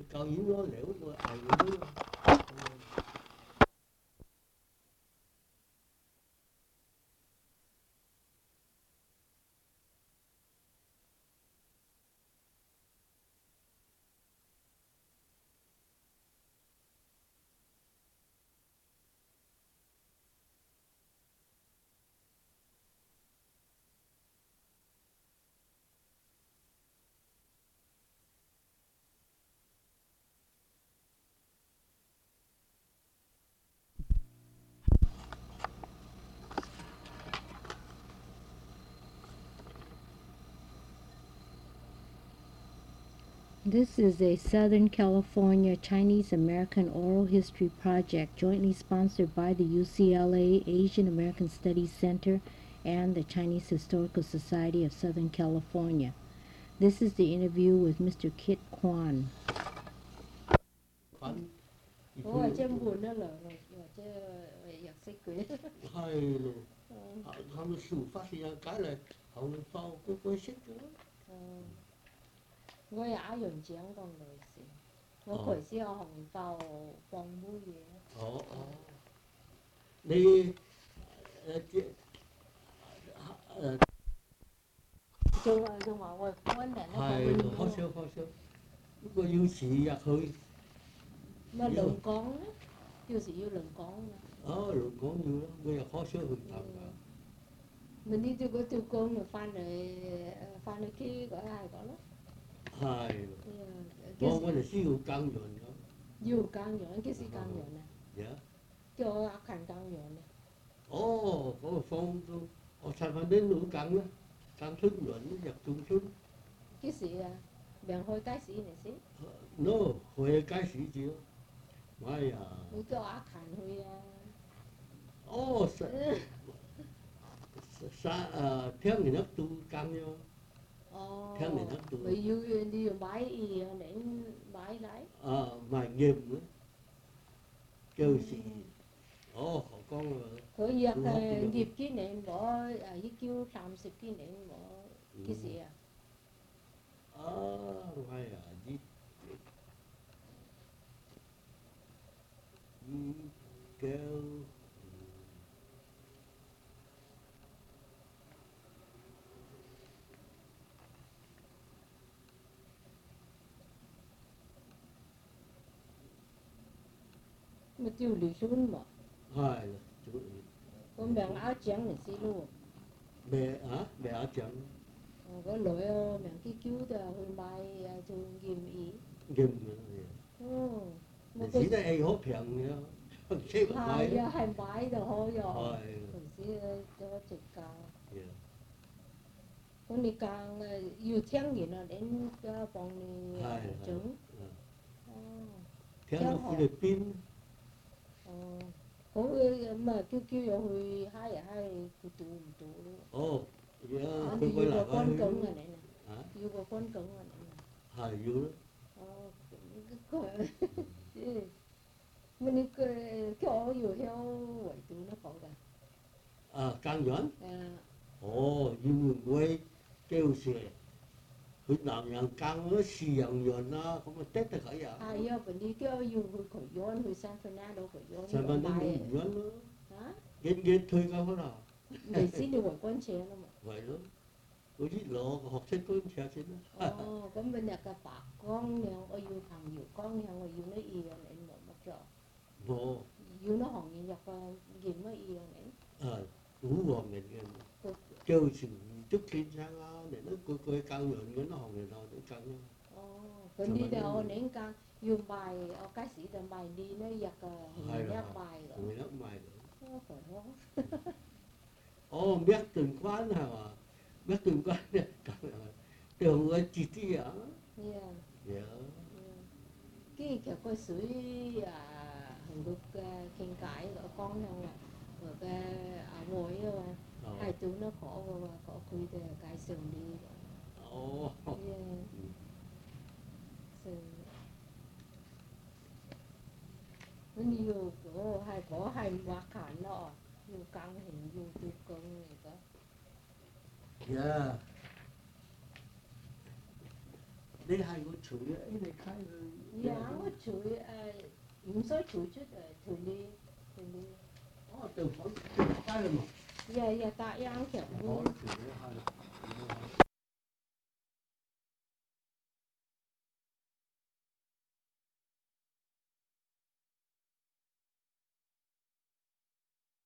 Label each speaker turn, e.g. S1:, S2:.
S1: câu yến nó lẻo tôi ai cũng
S2: This is a Southern California Chinese American Oral History project jointly sponsored by the UCLA Asian American Studies Center and the Chinese Historical Society of Southern California. This is the interview with Mr. Kit Kwan.
S1: Ủa trên buồn đó là chứ giặc xích quỷ hay luôn không sự phát hiện cái này hậu sau cái xích nữa
S3: 我也用這樣講類似，我開始我紅包放冇嘢。
S1: 哦，你
S3: 仲話我揾人
S1: 係好少，不過要時入去。
S3: 咪輪崗咧，有時要輪崗啊。
S1: 哦，輪崗要啦，我又好少去搭㗎。
S3: mình đi từ cái tiêu côn rồi phan này kia gọi ai gọi lắm
S1: hay tôi là siêu căng nhuận đó
S3: siêu căng nhuận cái gì căng nhuận này
S1: dạ
S3: cho ác hành căng nhuận này
S1: có phong tôi sao phải đến nỗi căng đó căng thức nhuận nó giật tung xuống
S3: cái gì à bạn hồi cái gì này xí
S1: nó hồi cái gì chứ mai à
S3: cho ác hành hồi
S1: theo người nước tu căng nhau theo người nước tu
S3: bây giờ đi bãi y đến bãi đấy
S1: mà nghiêm nữa kêu gì họ con
S3: có việc dịp kỷ niệm bỏ với kêu 30 kỷ niệm bỏ cái gì à
S1: hay à gì kêu
S3: mà tiêu lì xuống mà
S1: hay là
S3: con bạn áo trắng này xí luôn
S1: bè áo trắng
S3: có lỗi bạn cái cứu từ hồi mai thường
S1: ghim mà xí đây ai hốt phiền nữa
S3: hai bãi rồi thôi rồi xí cho trực cao con đi càng yêu thiên gì nó đến phòng này trứng
S1: thiên nó Philippines
S3: mà kêu rồi hai tụ luôn
S1: tôi quay lại
S3: con cứng rồi này nè yêu của con cứng rồi này
S1: nè yêu
S3: đó mình cái yêu theo vậy tụ nó có cả
S1: căng nhẫn yêu quay kêu xe Việt Nam yang căng nó xì yang nhuận nó không có tết được khỏi vậy
S3: giờ mình đi kêu yêu khỏi nhuận hồi San Fernando khỏi nhuận
S1: San Fernando nhuận nữa ghét thuê cao thế nào
S3: để xin được một con trẻ lắm
S1: vậy đó tôi biết lộ học sinh tôi cũng trẻ xin đó
S3: có bên nhà cả bà con nhau ở yêu thằng nhiều con nhau ở yêu nó yêu này một chỗ yêu nó hỏng như vậy gì mới yêu này
S1: đúng rồi mình kêu sự chút khi sang để nó coi căng nhuận nó hỏng rồi nó căng nhau
S3: còn đi đâu nén căng dùng bài cái gì làm bài đi nó giặt nhắc bài rồi
S1: nhắc bài rồi
S3: phải
S1: không biết từng quán hả biết từng quán này tưởng là chỉ tí á
S3: cái coi suối hình được khen cãi ở con nhau rồi cái ngồi hai chú nó khổ khui từ cái sườn đi nó nhiều có hai ba khả nọ nhiều căng hình nhiều tiêu cân này có
S1: 你係個錘啊！你睇佢。
S3: 呀，我錘唔使錘出錘呢。
S1: 哦，就放街啦嘛。
S3: 呀，打烊嘅。
S1: 可錘係。